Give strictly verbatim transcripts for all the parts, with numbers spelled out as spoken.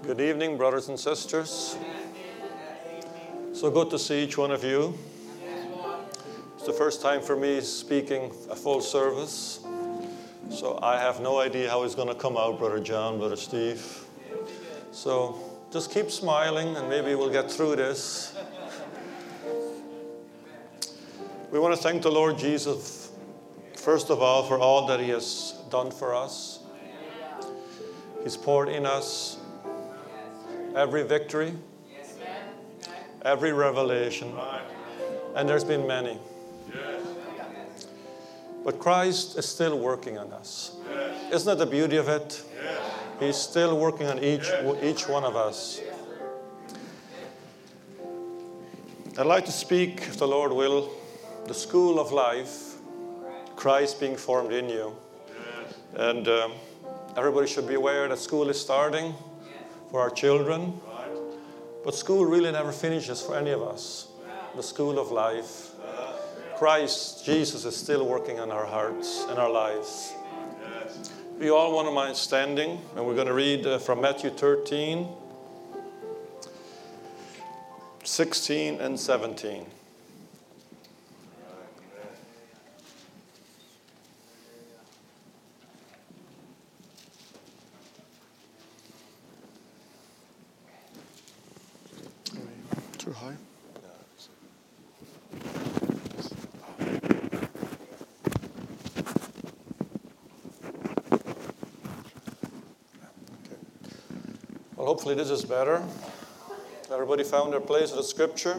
Good evening, brothers and sisters. So good to see each one of you. It's the first time for me speaking a full service, so I have no idea how it's going to come out, Brother John, Brother Steve. So just keep smiling and maybe we'll get through this. We want to thank the Lord Jesus, first of all, for all that He has done for us. He's poured in us every victory, every revelation, and there's been many. But Christ is still working on us. Isn't that the beauty of it? He's still working on each, each one of us. I'd like to speak, if the Lord will, the school of life, Christ being formed in you. And um, everybody should be aware that school is starting for our children. But school really never finishes for any of us. The school of life. Christ, Jesus, is still working on our hearts and our lives. We all want to mind standing, and we're going to read uh, from Matthew thirteen, sixteen and seventeen. Too high? Well, hopefully this is better. Everybody found their place in the scripture?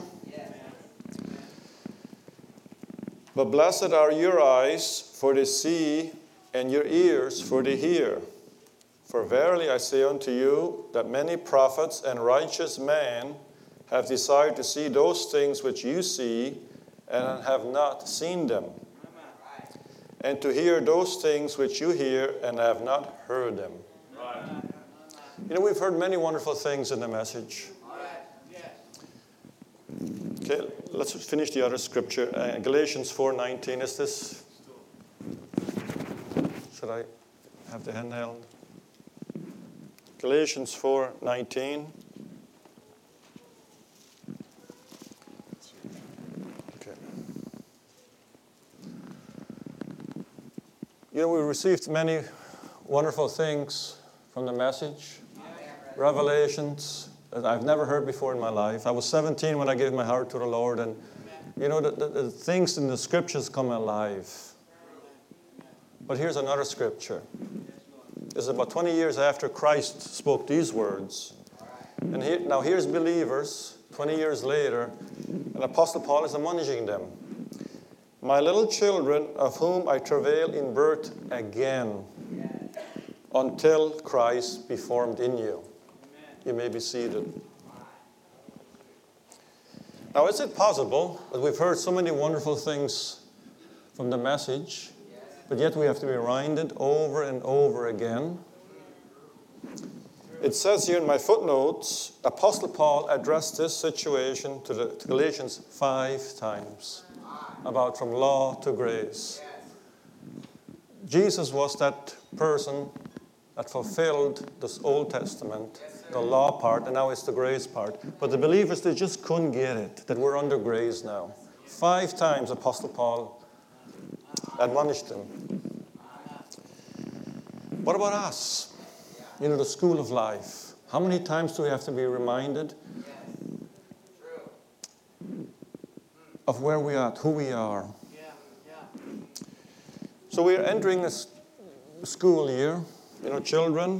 But blessed are your eyes, for they see, and your ears, for they hear. For verily I say unto you, that many prophets and righteous men have desired to see those things which you see, and have not seen them, and to hear those things which you hear, and have not heard them. You know, we've heard many wonderful things in the message. Okay, let's finish the other scripture. Uh, Galatians four nineteen. Is this? Should I have the handheld? Galatians four nineteen. Okay. You know, we received many wonderful things from the message. Revelations that I've never heard before in my life. I was seventeen when I gave my heart to the Lord, and you know, the, the, the things in the scriptures come alive. But here's another scripture. It's about twenty years after Christ spoke these words. And here, now here's believers, twenty years later, and Apostle Paul is admonishing them. My little children, of whom I travail in birth again, until Christ be formed in you. You may be seated. Now, is it possible that we've heard so many wonderful things from the message, but yet we have to be reminded over and over again? It says here in my footnotes, Apostle Paul addressed this situation to the to Galatians five times, about from law to grace. Jesus was that person that fulfilled this Old Testament, the law part, and now it's the grace part. But the believers, they just couldn't get it, that we're under grace now. Five times Apostle Paul admonished them. What about us? You know, the school of life. How many times do we have to be reminded of where we are, who we are? So we are entering this school year. You know, children,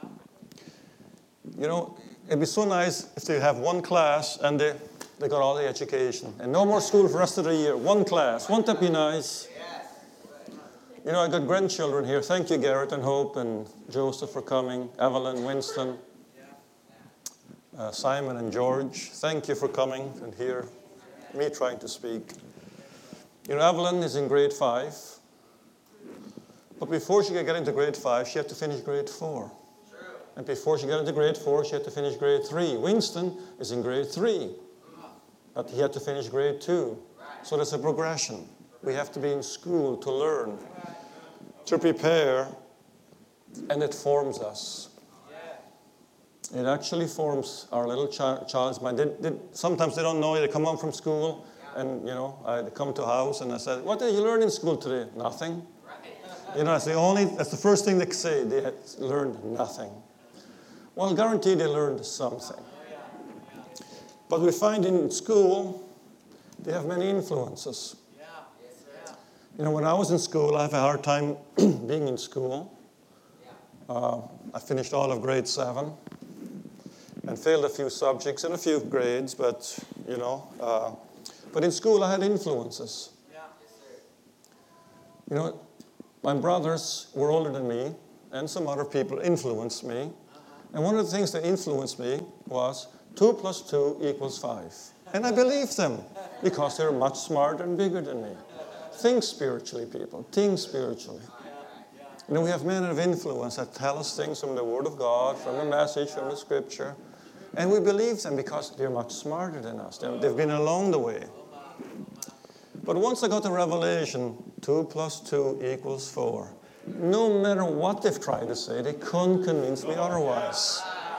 you know, it'd be so nice if they have one class and they, they got all the education. And no more school for the rest of the year. One class. Won't that be nice? You know, I got grandchildren here. Thank you, Garrett and Hope and Joseph for coming. Evelyn, Winston, uh, Simon and George. Thank you for coming and hear me trying to speak. You know, Evelyn is in grade five. But before she could get into grade five, she had to finish grade four. True. And before she got into grade four, she had to finish grade three. Winston is in grade three. But he had to finish grade two. Right. So there's a progression. We have to be in school to learn, to prepare, and it forms us. It actually forms our little chi- child's mind. They, they, sometimes they don't know. They come home from school, and you know, I come to the house, and I said, "What did you learn in school today?" Nothing. You know, that's the only. That's the first thing they say. They had learned nothing. Well, guaranteed they learned something. But we find in school, they have many influences. You know, when I was in school, I have a hard time being in school. Uh, I finished all of grade seven and failed a few subjects and a few grades, but, you know, uh, but in school I had influences. You know, my brothers were older than me, and some other people influenced me. And one of the things that influenced me was two plus two equals five. And I believed them because they're much smarter and bigger than me. Think spiritually, people. Think spiritually. You know, we have men of influence that tell us things from the Word of God, from the message, from the Scripture. And we believe them because they're much smarter than us. They're, they've been along the way. But once I got the revelation, two plus two equals four, no matter what they've tried to say, they couldn't convince me otherwise.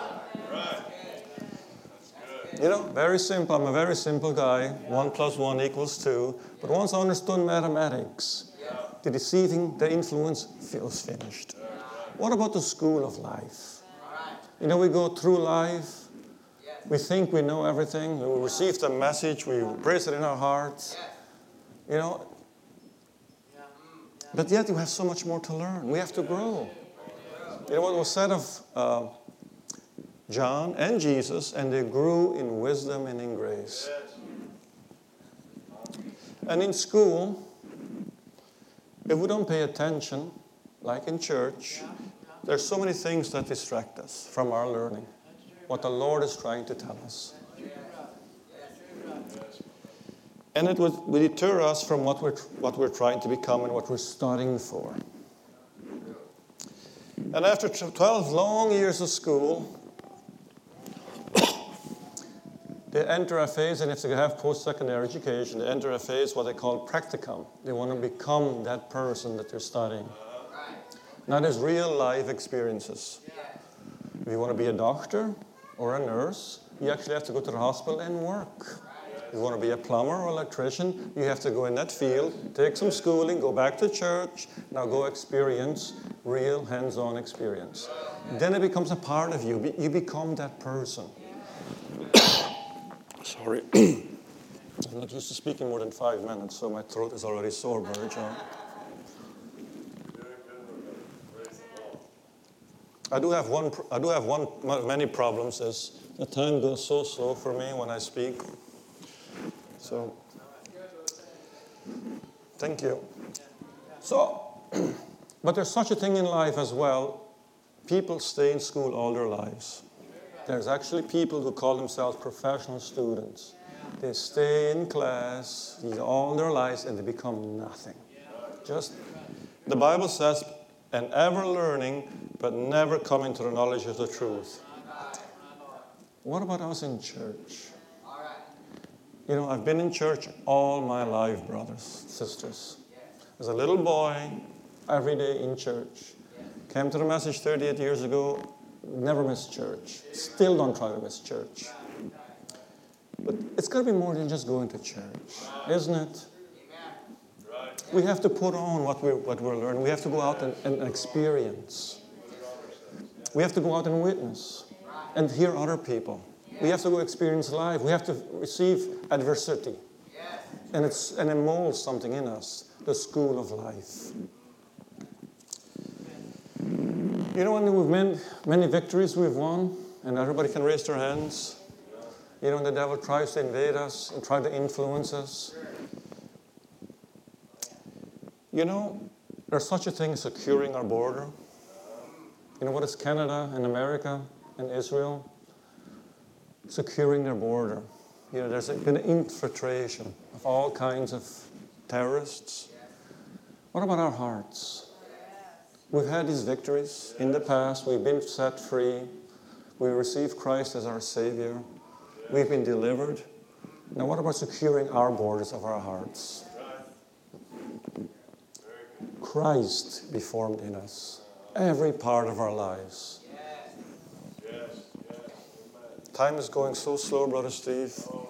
You know, very simple. I'm a very simple guy. One plus one equals two. But once I understood mathematics, the deceiving, the influence feels finished. What about the school of life? You know, we go through life. We think we know everything. We receive the message. We embrace it in our hearts. You know, but yet we have so much more to learn. We have to grow. You know what was said of uh, John and Jesus, and they grew in wisdom and in grace. And in school, if we don't pay attention, like in church, there's so many things that distract us from our learning, what the Lord is trying to tell us. And it would, would deter us from what we're, what we're trying to become and what we're studying for. And after twelve long years of school, they enter a phase, and if they have post-secondary education, they enter a phase what they call practicum. They want to become that person that they're studying. Now, there's real life experiences. If you want to be a doctor or a nurse, you actually have to go to the hospital and work. If you want to be a plumber or electrician, you have to go in that field, take some schooling, go back to church, now go experience real hands-on experience. Then it becomes a part of you. You become that person. Sorry. I'm not used to speaking more than five minutes, so my throat is already sore, Brother John. I do have one. I do have one. Many problems is the time goes so slow for me when I speak. So, thank you. So, but there's such a thing in life as well. People stay in school all their lives. There's actually people who call themselves professional students. They stay in class all their lives and they become nothing. Just, the Bible says, and ever learning, but never coming to the knowledge of the truth. What about us in church? You know, I've been in church all my life, brothers, sisters. As a little boy, every day in church. Came to the message thirty-eight years ago. Never miss church. Still don't try to miss church. But it's got to be more than just going to church, isn't it? We have to put on what we're, what we're learning. We have to go out and, and experience. We have to go out and witness and hear other people. We have to go experience life. We have to receive adversity. And, it's, and it molds something in us, the school of life. You know, when we've made many victories we've won, and everybody can raise their hands. You know, when the devil tries to invade us and try to influence us. You know, there's such a thing as securing our border. You know, what is Canada and America and Israel? Securing their border. You know, there's been an infiltration of all kinds of terrorists. What about our hearts? We've had these victories in the past. We've been set free. We received Christ as our Savior. We've been delivered. Now, what about securing our borders of our hearts? Christ be formed in us, every part of our lives. Time is going so slow, Brother Steve.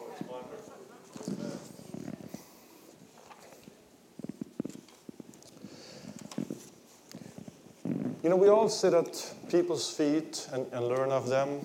You know, we all sit at people's feet and, and learn of them.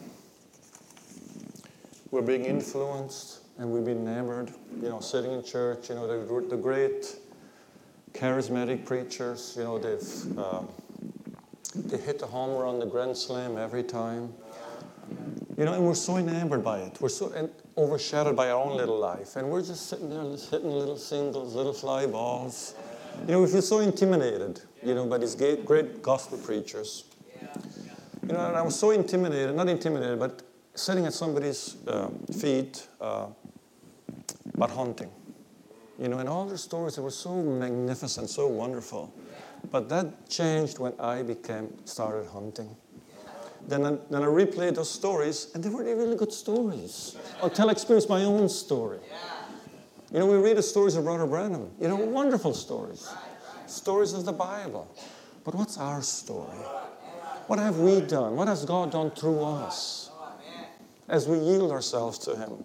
We're being influenced and we're being enamored. You know, sitting in church, you know, the, the great charismatic preachers, you know, they've um, they hit the home run, the grand slam every time. You know, and we're so enamored by it. We're so en- overshadowed by our own little life. And we're just sitting there hitting little singles, little fly balls. You know, we feel so intimidated, you know, by these great, great gospel preachers. You know, and I was so intimidated, not intimidated, but sitting at somebody's um, feet uh, about hunting. You know, and all their stories, they were so magnificent, so wonderful. But that changed when I became, started hunting. Then I, then I replayed those stories, and they were really good stories. Until I experienced my own story. You know, we read the stories of Brother Branham. You know, wonderful stories. Stories of the Bible. But what's our story? What have we done? What has God done through us as we yield ourselves to Him?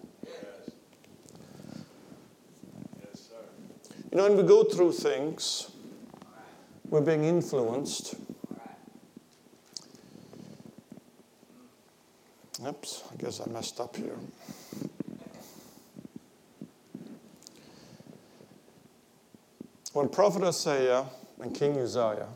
You know, when we go through things, we're being influenced. Oops, I guess I messed up here. When Prophet Isaiah and King Uzziah,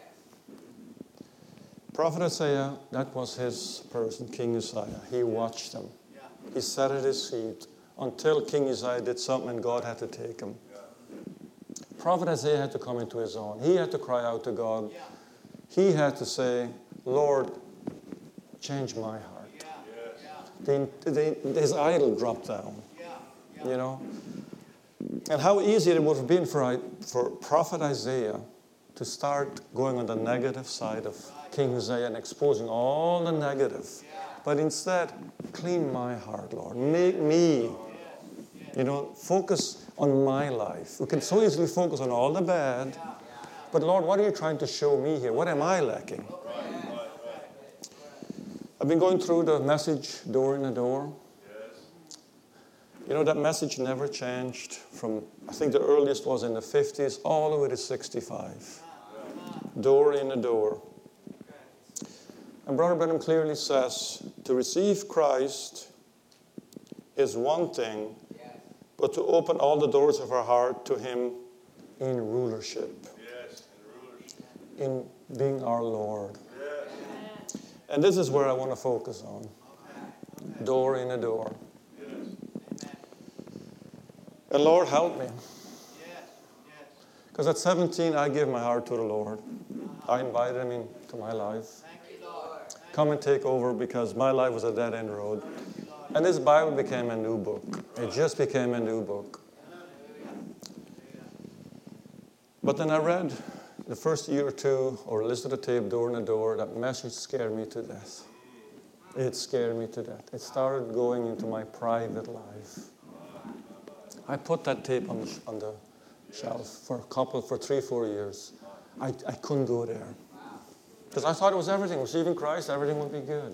Prophet Isaiah, that was his person, King Uzziah. He watched him. He sat at his feet until King Uzziah did something and God had to take him. Prophet Isaiah had to come into his own. He had to cry out to God. He had to say, Lord, change my heart. The, the, his idol dropped down, you know. And how easy it would have been for, for Prophet Isaiah to start going on the negative side of King Uzziah and exposing all the negative. But instead, clean my heart, Lord. Make me, you know, focus on my life. We can so easily focus on all the bad. But Lord, what are you trying to show me here? What am I lacking? I've been going through the message, Door in the Door. You know, that message never changed from, I think the earliest was in the fifties, all the way to sixty-five. Door in the door. And Brother Branham clearly says, to receive Christ is one thing, but to open all the doors of our heart to Him in rulership. Yes, in rulership. In being our Lord. Yes. And this is where I want to focus on. Door in the door. And Lord, help me. Because at seventeen, I gave my heart to the Lord. I invited Him into my life. Come and take over, because my life was a dead-end road. And this Bible became a new book. It just became a new book. But then I read the first year or two, or listened to the tape, Door in the Door. That message scared me to death. It scared me to death. It started going into my private life. I put that tape on the, on the shelf for a couple, for three, four years. I, I couldn't go there. Because I thought it was everything. Receiving Christ, everything would be good.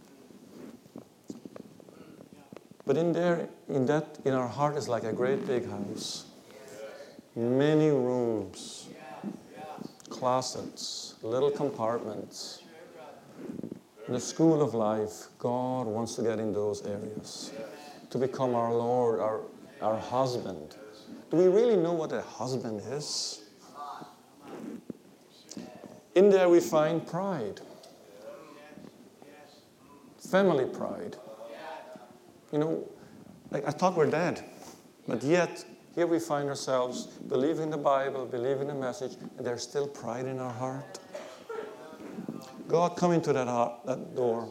But in there, in that, in our heart is like a great big house. Many rooms, closets, little compartments. In the school of life, God wants to get in those areas. To become our Lord, our Our husband. Do we really know what a husband is? In there we find pride. Family pride. You know, like I thought we're dead. But yet, here we find ourselves believing the Bible, believing the message, and there's still pride in our heart. God, come into that, heart, that door.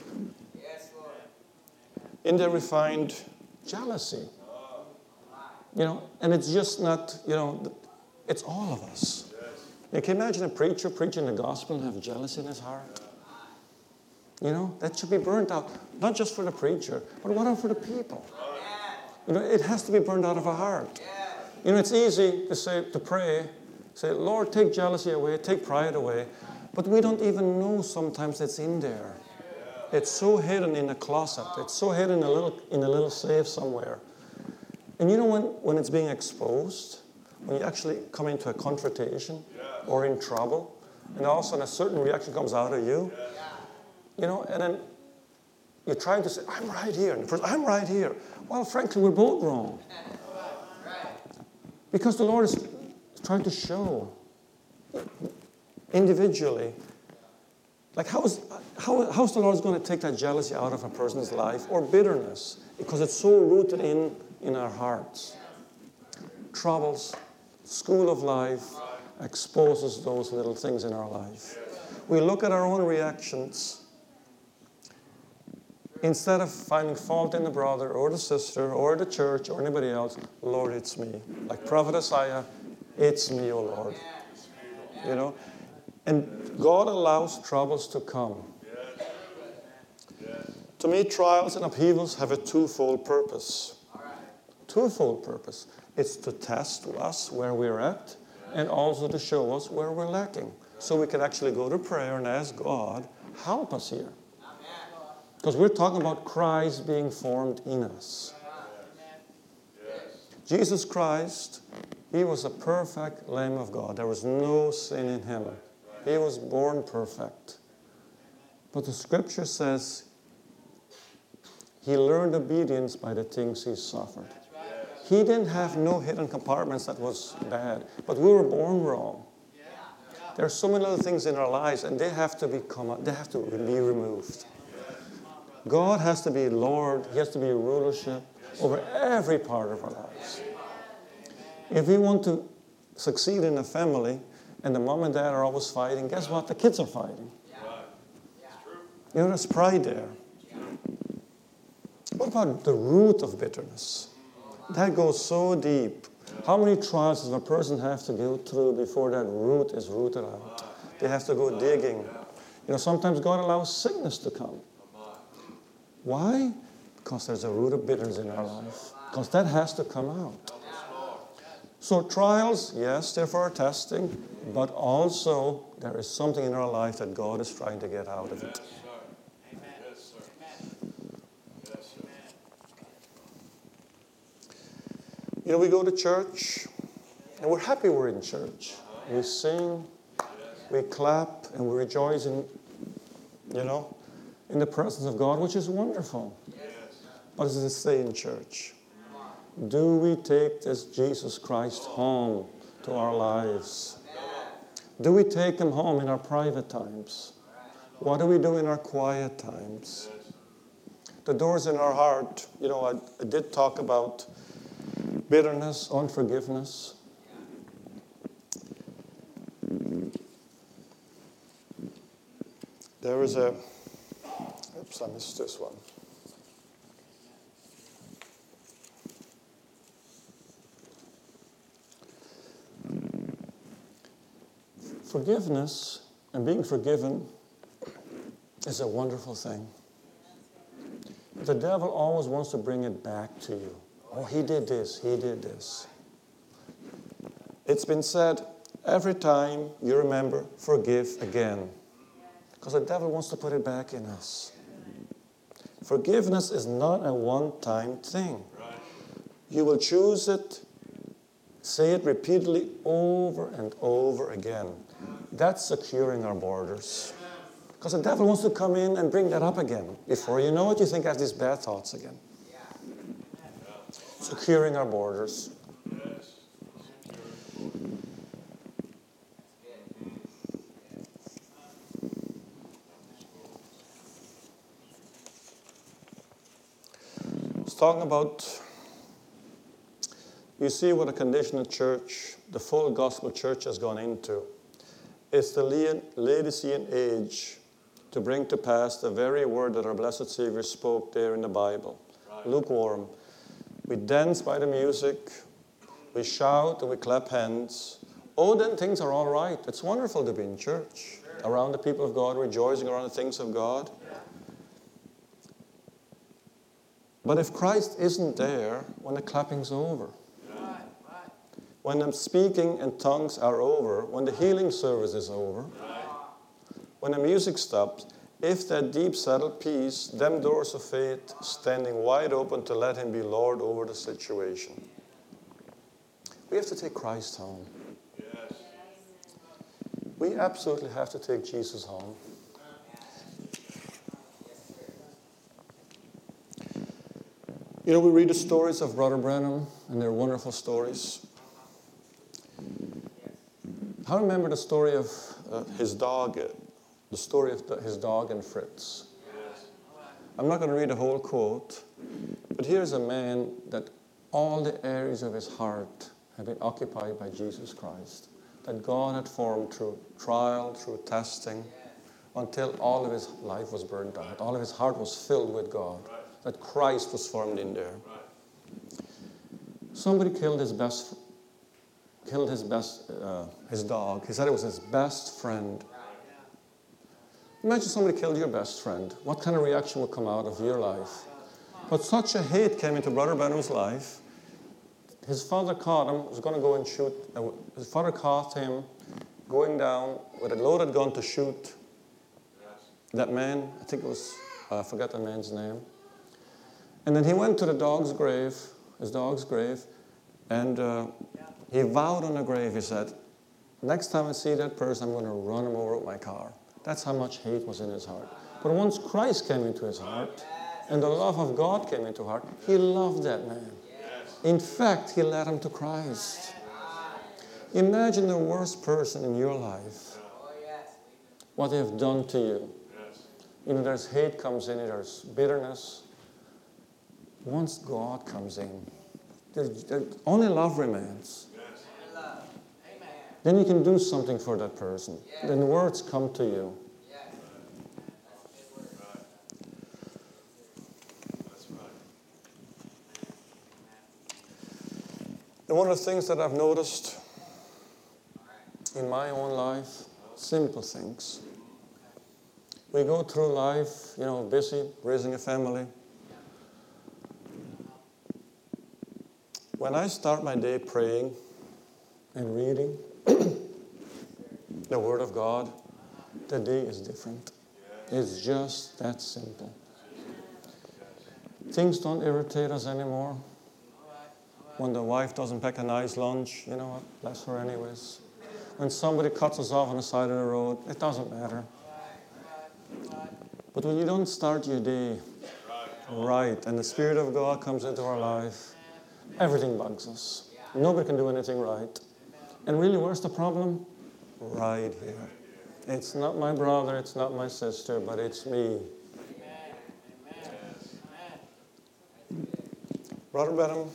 In there we find jealousy. You know, and it's just not, you know, it's all of us. You can imagine a preacher preaching the gospel and have jealousy in his heart. You know, that should be burnt out, not just for the preacher, but what about for the people? You know, it has to be burned out of our heart. You know, it's easy to say, to pray, say, Lord, take jealousy away, take pride away, but we don't even know sometimes it's in there. It's so hidden in a closet. It's so hidden in a little, in a little safe somewhere. And you know when, when it's being exposed, when you actually come into a confrontation or in trouble, and all of a sudden a certain reaction comes out of you, you know, and then you're trying to say, I'm right here. And the person, I'm right here. Well, frankly, we're both wrong. Because the Lord is trying to show individually, like how is, how, how's the Lord going to take that jealousy out of a person's life or bitterness? Because it's so rooted in, in our hearts. Troubles, school of life exposes those little things in our life. We look at our own reactions. Instead of finding fault in the brother or the sister or the church or anybody else, Lord, it's me. Like Prophet Isaiah, it's me, O Lord. You know? And God allows troubles to come. To me, trials and upheavals have a twofold purpose. Twofold purpose. It's to test us where we're at and also to show us where we're lacking. So we can actually go to prayer and ask God, help us here. Because we're talking about Christ being formed in us. Jesus Christ, he was a perfect Lamb of God. There was no sin in him. He was born perfect. But the scripture says he learned obedience by the things he suffered. He didn't have no hidden compartments that was bad. But we were born wrong. There are so many other things in our lives and they have to become, they have to be removed. God has to be Lord. He has to be rulership over every part of our lives. If we want to succeed in a family and the mom and dad are always fighting, guess what? The kids are fighting. You know, there's pride there. What about the root of bitterness? That goes so deep. How many trials does a person have to go through before that root is rooted out? They have to go digging. You know, sometimes God allows sickness to come. Why? Because there's a root of bitterness in our life. Because that has to come out. So trials, yes, they're for our testing, but also there is something in our life that God is trying to get out of it. You know, we go to church, and we're happy we're in church. We sing, we clap, and we rejoice in, you know, in the presence of God, which is wonderful. But does it stay in church? Do we take this Jesus Christ home to our lives? Do we take him home in our private times? What do we do in our quiet times? The doors in our heart, you know, I, I did talk about bitterness, unforgiveness. There is a, oops, I missed this one. Forgiveness and being forgiven is a wonderful thing. The devil always wants to bring it back to you. Oh, he did this, he did this. It's been said, every time you remember, forgive again. Because the devil wants to put it back in us. Forgiveness is not a one-time thing. You will choose it, say it repeatedly over and over again. That's securing our borders. Because the devil wants to come in and bring that up again. Before you know it, you think I have these bad thoughts again. Securing our borders. It's talking about, you see what a condition of church, the full gospel church has gone into. It's the Laodicean age to bring to pass the very word that our blessed Savior spoke there in the Bible. Right. Lukewarm. We dance by the music, we shout and we clap hands. Oh, then things are all right. It's wonderful to be in church, sure, around the people of God, rejoicing around the things of God. Yeah. But if Christ isn't there when the clapping's over, right, right, when the speaking in tongues are over, when the healing service is over, right, when the music stops, if that deep settled peace, them doors of faith standing wide open to let him be Lord over the situation. We have to take Christ home. Yes. We absolutely have to take Jesus home. You know, we read the stories of Brother Branham, and they're wonderful stories. I remember the story of uh, his dog, uh, the story of the, his dog and Fritz. I'm not going to read the whole quote, but here's a man that all the areas of his heart have been occupied by Jesus Christ, that God had formed through trial, through testing, until all of his life was burned out. All of his heart was filled with God, that Christ was formed in there. Somebody killed his best killed his best, uh, his dog. He said it was his best friend. Imagine somebody killed your best friend. What kind of reaction would come out of your life? But such a hate came into Brother Branham's life. His father caught him, was going to go and shoot. Uh, his father caught him going down with a loaded gun to shoot that man. I think it was, uh, I forgot the man's name. And then he went to the dog's grave, his dog's grave, and uh, he vowed on the grave, he said, next time I see that person, I'm going to run him over with my car. That's how much hate was in his heart. But once Christ came into his heart, and the love of God came into his heart, he loved that man. In fact, he led him to Christ. Imagine the worst person in your life, what they have done to you. You know, there's hate comes in, there's bitterness. Once God comes in, there's, there's only love remains. Then you can do something for that person. Then the words come to you. And one of the things that I've noticed in my own life, simple things. We go through life, you know, busy, raising a family. When I start my day praying and reading the Word of God, the day is different. It's just that simple. Things don't irritate us anymore. When the wife doesn't pack a nice lunch, you know what, bless her anyways. When somebody cuts us off on the side of the road, it doesn't matter. But when you don't start your day right, and the Spirit of God comes into our life, everything bugs us. Nobody can do anything right. And really, where's the problem? Right here. It's not my brother, it's not my sister, but it's me. Brother Branham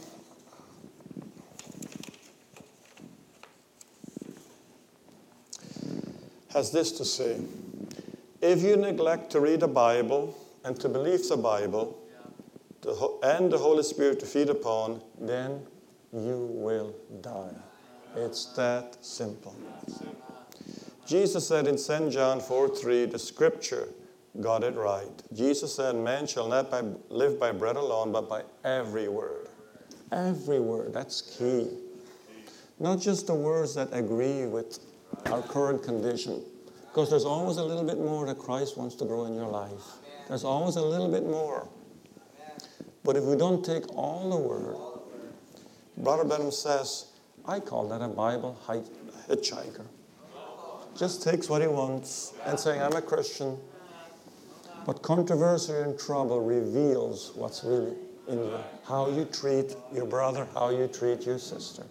has this to say: if you neglect to read the Bible and to believe the Bible to, and the Holy Spirit to feed upon, then you will die. It's that simple. Jesus said in Saint John four three, the Scripture got it right. Jesus said, man shall not by, live by bread alone, but by every word. Every word, that's key. Not just the words that agree with our current condition. Because there's always a little bit more that Christ wants to grow in your life. There's always a little bit more. But if we don't take all the word, Brother Branham says, I call that a Bible hitchhiker. Just takes what he wants and saying, I'm a Christian. But controversy and trouble reveals what's really in you. How you treat your brother, how you treat your sister.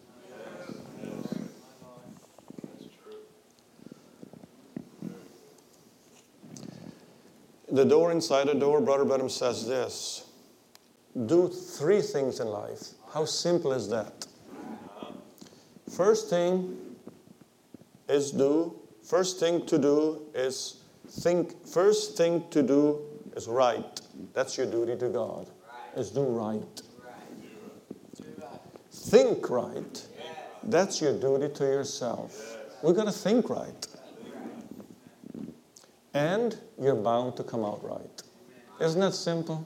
The door inside the door, Brother Branham says this: do three things in life. How simple is that? First thing is do, first thing to do is think, first thing to do is right. That's your duty to God, is do right. Think right. That's your duty to yourself. We've got to think right. And you're bound to come out right. Isn't that simple?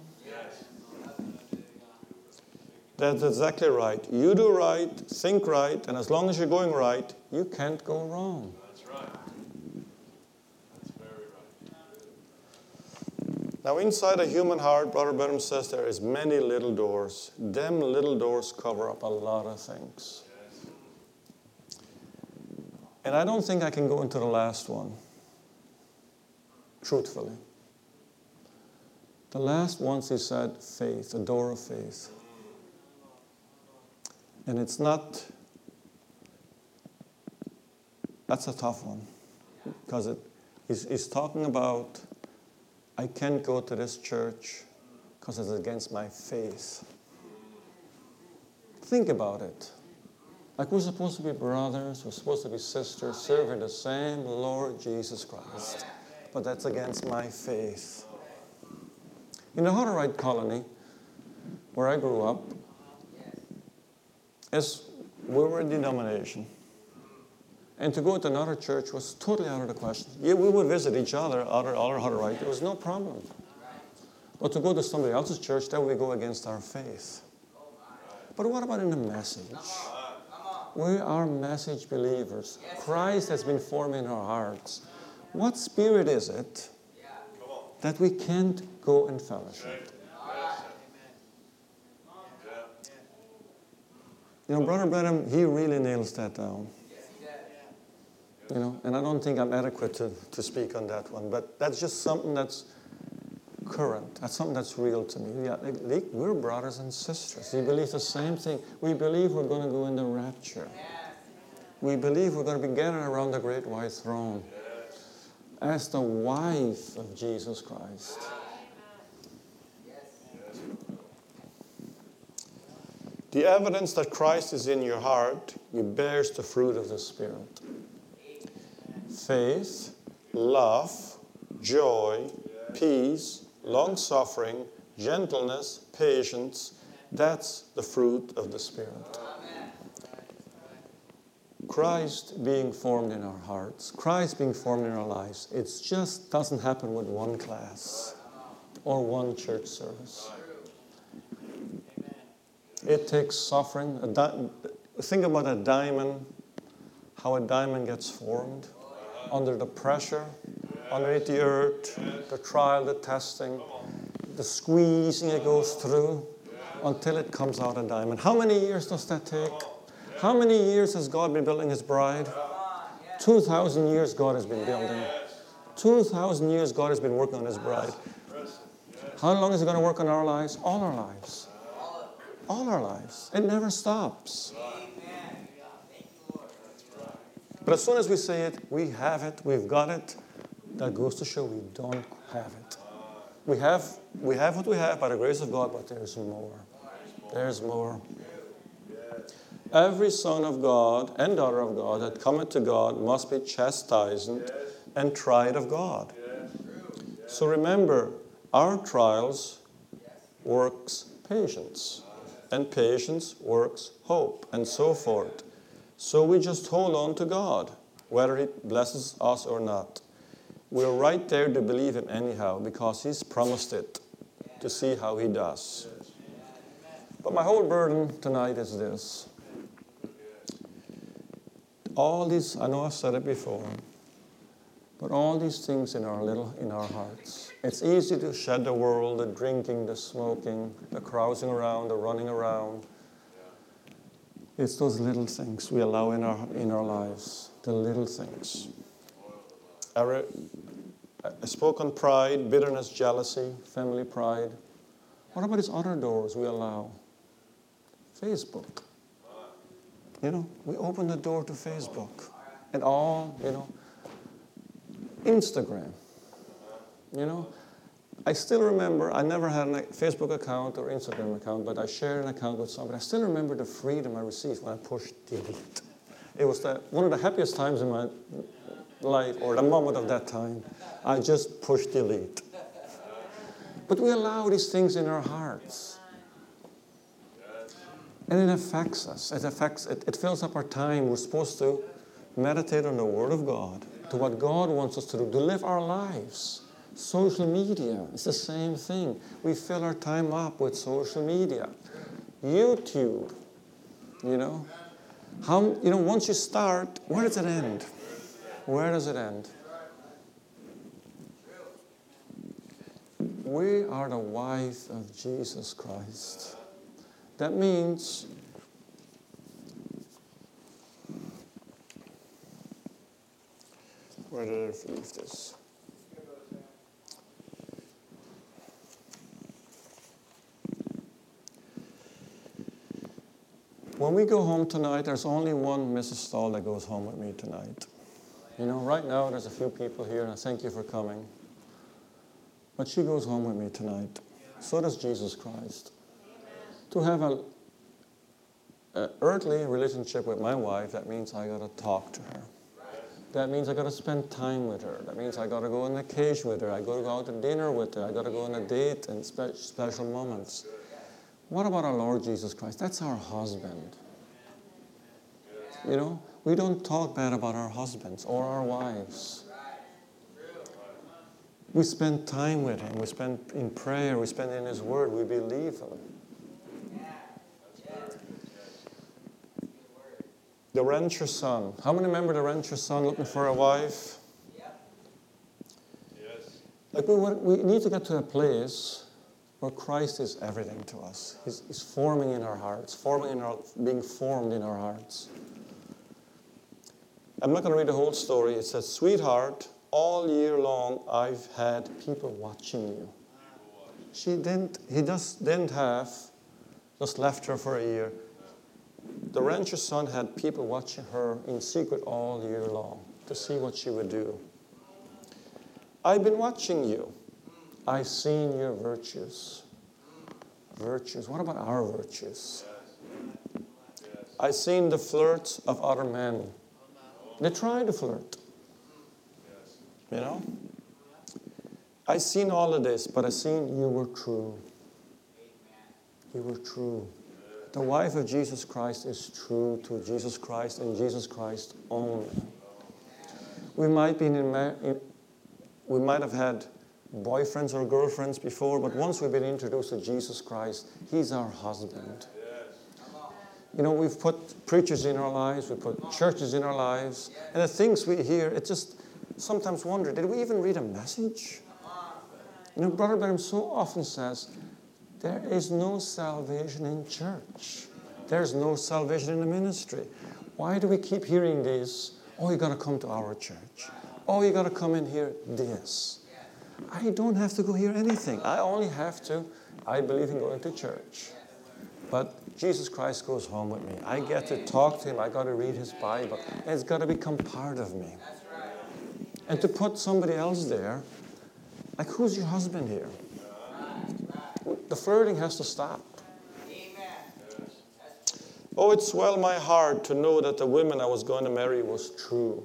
That's exactly right. You do right, think right, and as long as you're going right, you can't go wrong. That's right. That's very right. Now, inside a human heart, Brother Branham says there is many little doors. Them little doors cover up a lot of things. And I don't think I can go into the last one, truthfully. The last one, he said, faith, a door of faith. And it's not, that's a tough one. Because it, he's, he's talking about, I can't go to this church because it's against my faith. Think about it. Like we're supposed to be brothers, we're supposed to be sisters, serving the same Lord Jesus Christ. But that's against my faith. In the Hutterite colony, where I grew up, is we were a denomination. And to go to another church was totally out of the question. Yeah, we would visit each other, other, other Hutterite. There was no problem. But to go to somebody else's church, that would go against our faith. But what about in the message? We are message believers. Christ has been formed in our hearts. What spirit is it that we can't go in fellowship? You know, Brother Branham, he really nails that down. You know, and I don't think I'm adequate to, to speak on that one, but that's just something that's current. That's something that's real to me. Yeah, like, we're brothers and sisters. We believe the same thing. We believe we're going to go in the rapture. We believe we're going to be gathered around the great white throne as the wife of Jesus Christ. The evidence that Christ is in your heart, he bears the fruit of the Spirit. Faith, love, joy, peace, long-suffering, gentleness, patience. That's the fruit of the Spirit. Christ being formed in our hearts, Christ being formed in our lives, it just doesn't happen with one class or one church service. It takes suffering. A di- think about a diamond, how a diamond gets formed under the pressure, underneath the earth, the trial, the testing, the squeezing it goes through until it comes out a diamond. How many years does that take? How many years has God been building his bride? Two thousand years God has been building. Two thousand years God has been working on his bride. How long is he going to work on our lives? All our lives. All our lives. It never stops. But as soon as we say it, we have it, we've got it, that goes to show we don't have it. We have, we have what we have by the grace of God, but there's more. There's more. Every son of God and daughter of God that cometh to God must be chastised and tried of God. So remember, our trials works patience, and patience works hope, and so forth. So we just hold on to God, whether he blesses us or not. We're right there to believe him anyhow, because he's promised it, to see how he does. But my whole burden tonight is this. All these, I know I've said it before, but all these things in our little, in our hearts. It's easy to shed the world, the drinking, the smoking, the carousing around, the running around. It's those little things we allow in our in our lives, the little things. I, re, I spoke on pride, bitterness, jealousy, family pride. What about these other doors we allow? Facebook. You know, we open the door to Facebook and all, you know, Instagram. You know, I still remember, I never had a Facebook account or Instagram account, but I shared an account with somebody. I still remember the freedom I received when I pushed delete. It was the, one of the happiest times in my life, or the moment of that time. I just pushed delete. But we allow these things in our hearts. And it affects us. It affects, it, it fills up our time. We're supposed to meditate on the Word of God, to what God wants us to do, to live our lives. Social media, it's the same thing. We fill our time up with social media. YouTube, you know. How, you know, once you start, where does it end? Where does it end? we are the wife of Jesus Christ. That means where did I leave this? When we go home tonight, there's only one Missus Stahl that goes home with me tonight. You know, right now there's a few people here, and I thank you for coming. But she goes home with me tonight. So does Jesus Christ. To have a, a earthly relationship with my wife, that means I got to talk to her. That means I got to spend time with her. That means I got to go on occasion with her. I got to go out to dinner with her. I got to go on a date and spe- special moments. What about our Lord Jesus Christ? That's our husband. You know, we don't talk bad about our husbands or our wives. We spend time with him. We spend in prayer. We spend in his word. We believe him. The rancher's son. How many remember the rancher's son looking for a wife? Like we, we need to get to a place where Christ is everything to us. He's, he's forming in our hearts, forming in our, being formed in our hearts. I'm not going to read the whole story. It says, sweetheart, all year long I've had people watching you. She didn't, he just didn't have, just left her for a year. The rancher's son had people watching her in secret all year long to see what she would do. I've been watching you. I've seen your virtues. Virtues. What about our virtues? I've seen the flirts of other men. They try to flirt. You know? I've seen all of this, but I've seen you were true. You were true. The wife of Jesus Christ is true to Jesus Christ and Jesus Christ only. We might be in, in we might have had boyfriends or girlfriends before, but once we've been introduced to Jesus Christ, he's our husband. You know, we've put preachers in our lives, we put churches in our lives, and the things we hear, it just sometimes wonder, did we even read a message? You know, Brother Branham so often says, there is no salvation in church. There's no salvation in the ministry. Why do we keep hearing this? Oh, you got to come to our church. Oh, you got to come and hear this. I don't have to go hear anything. I only have to, I believe in going to church. But Jesus Christ goes home with me. I get to talk to him. I got to read his Bible. And it's got to become part of me. And to put somebody else there, like who's your husband here? The flirting has to stop. Oh, it swelled my heart to know that the woman I was going to marry was true.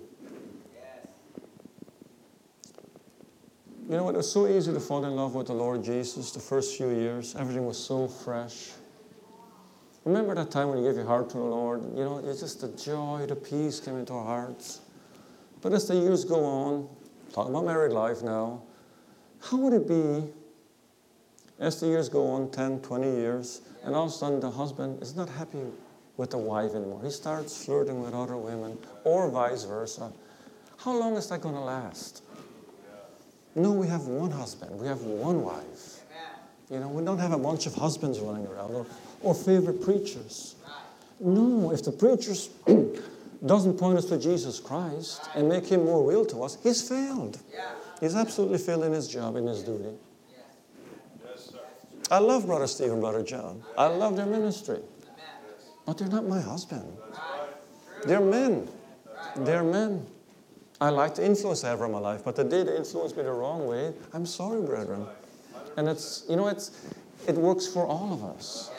You know, it was so easy to fall in love with the Lord Jesus the first few years. Everything was so fresh. Remember that time when you gave your heart to the Lord? You know, it's just the joy, the peace came into our hearts. But as the years go on, talking about married life now, how would it be as the years go on, ten, twenty years, and all of a sudden the husband is not happy with the wife anymore. He starts flirting with other women, or vice versa. How long is that going to last? No, we have one husband. We have one wife. You know, we don't have a bunch of husbands running around or, or favorite preachers. No, if the preachers doesn't point us to Jesus Christ and make him more real to us, he's failed. He's absolutely failed in his job, in his duty. I love Brother Steve and Brother John. I love their ministry. But they're not my husband. They're men. They're men. I like the influence I have in my life, but the day they influence me the wrong way, I'm sorry, brethren. And it's, you know, it's, it works for all of us.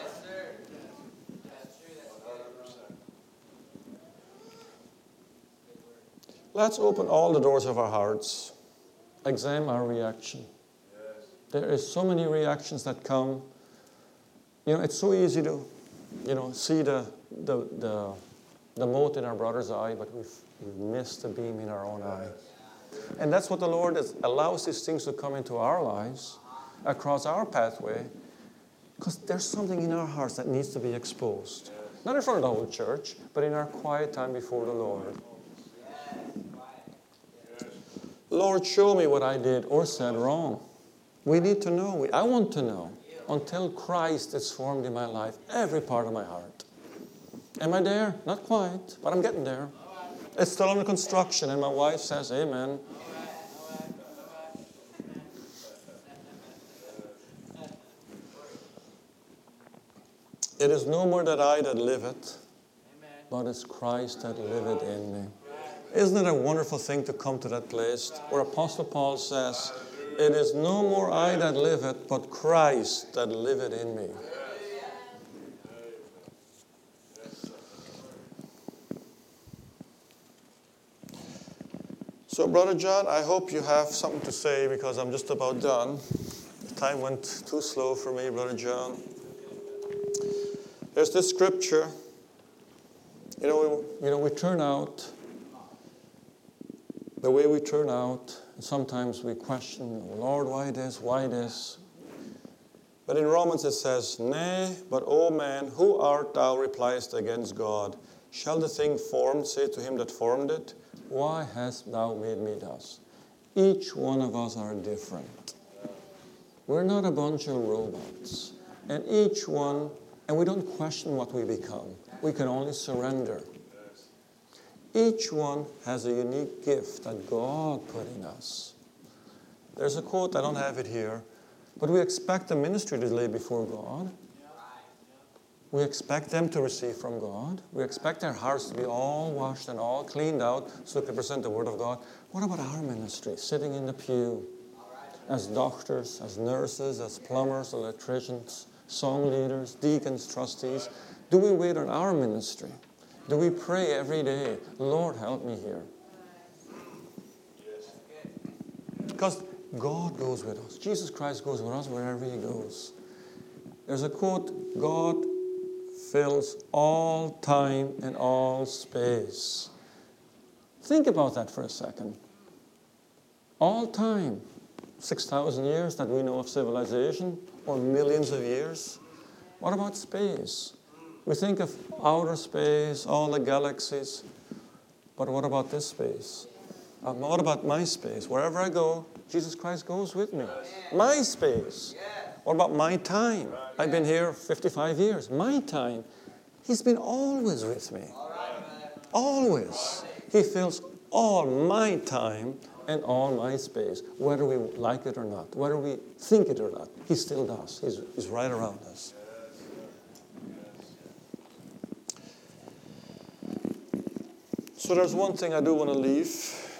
Let's open all the doors of our hearts. Examine our reaction. There is so many reactions that come. You know, it's so easy to, you know, see the the the, the mote in our brother's eye, but we've, we've missed the beam in our own eye. And that's what the Lord is, allows these things to come into our lives, across our pathway, because there's something in our hearts that needs to be exposed. Not in front of the whole church, but in our quiet time before the Lord. Lord, show me what I did or said wrong. We need to know. I want to know. Until Christ is formed in my life, every part of my heart. Am I there? Not quite, but I'm getting there. It's still under construction, and my wife says, amen. It is no more that I that liveth, but it's Christ that liveth in me. Isn't it a wonderful thing to come to that place where Apostle Paul says, it is no more I that liveth, but Christ that liveth in me. So, Brother John, I hope you have something to say because I'm just about done. The time went too slow for me, Brother John. There's this scripture. You know, we, you know, we turn out, the way we turn out, sometimes we question, Lord, why this, why this? But in Romans it says, nay, but O man, who art thou, repliest against God? Shall the thing formed say to him that formed it, why hast thou made me thus? Each one of us are different. We're not a bunch of robots. And each one, and we don't question what we become. We can only surrender. Each one has a unique gift that God put in us. There's a quote, I don't have it here, but we expect the ministry to lay before God. We expect them to receive from God. We expect their hearts to be all washed and all cleaned out so they can present the Word of God. What about our ministry, sitting in the pew as doctors, as nurses, as plumbers, electricians, song leaders, deacons, trustees? Do we wait on our ministry? Do we pray every day, Lord, help me here? Because God goes with us. Jesus Christ goes with us wherever He goes. There's a quote, God fills all time and all space. Think about that for a second. All time, six thousand years that we know of civilization, or millions of years. What about space? We think of outer space, all the galaxies, but what about this space? Um, what about my space? Wherever I go, Jesus Christ goes with me. My space. What about my time? I've been here fifty-five years. My time. He's been always with me. Always. He fills all my time and all my space, whether we like it or not, whether we think it or not. He still does. He's, he's right around us. So there's one thing I do want to leave.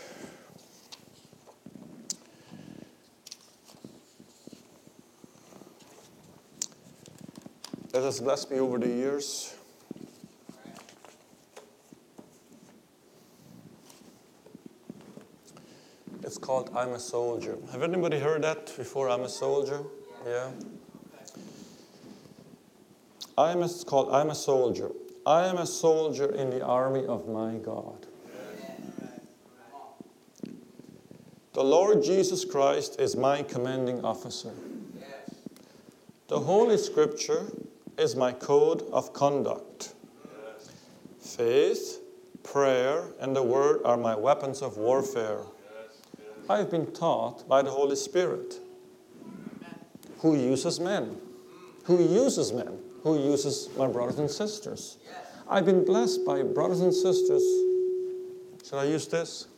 That has blessed me over the years. It's called I'm a Soldier. Have anybody heard that before, I'm a Soldier? Yeah. I'm a, it's called I'm a Soldier. I am a soldier in the army of my God. The Lord Jesus Christ is my commanding officer. The Holy Scripture is my code of conduct. Faith, prayer, and the Word are my weapons of warfare. I've been taught by the Holy Spirit, who uses men, who uses men, who uses my brothers and sisters. I've been blessed by brothers and sisters. Should I use this?